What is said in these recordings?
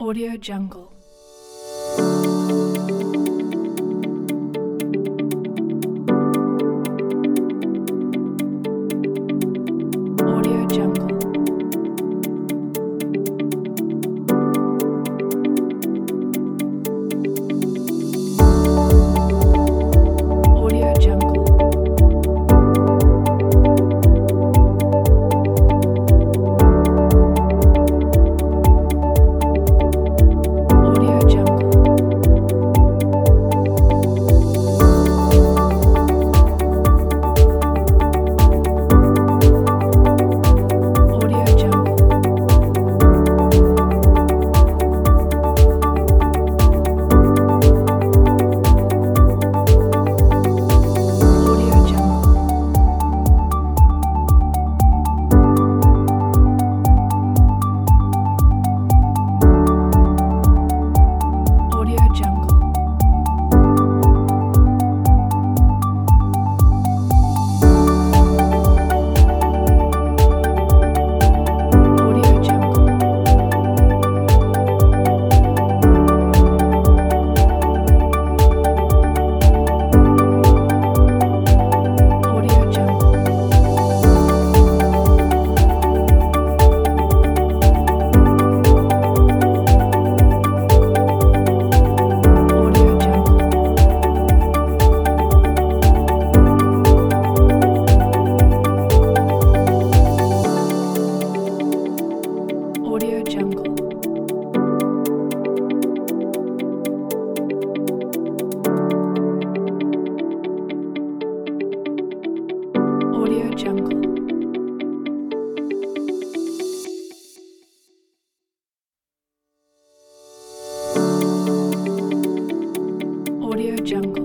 Audio Jungle. Audio Jungle. Audio Jungle. Audio Jungle. Audio Jungle. Audio Jungle. Audio Jungle. Audio Jungle. Audio Jungle. Audio Jungle. Audio Jungle. Audio Jungle. Audio Jungle.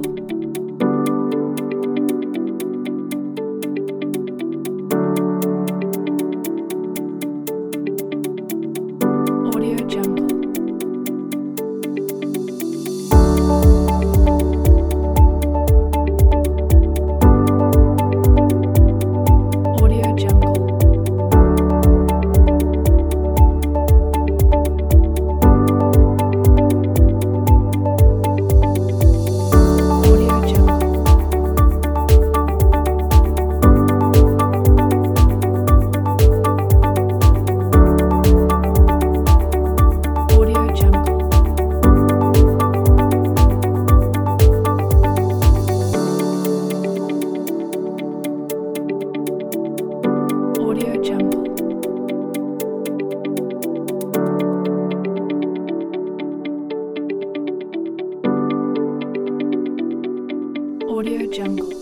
Audio Jungle. Audio Jungle. Audio Jungle. Audio Jungle. Audio Jungle. Audio Jungle.